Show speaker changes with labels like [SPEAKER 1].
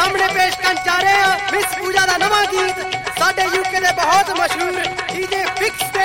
[SPEAKER 1] सामने पेश करन जा रहे हैं मिस पूजा दा नवा गीत साडे यूके दे बहुत मशहूर डीजे फिक्स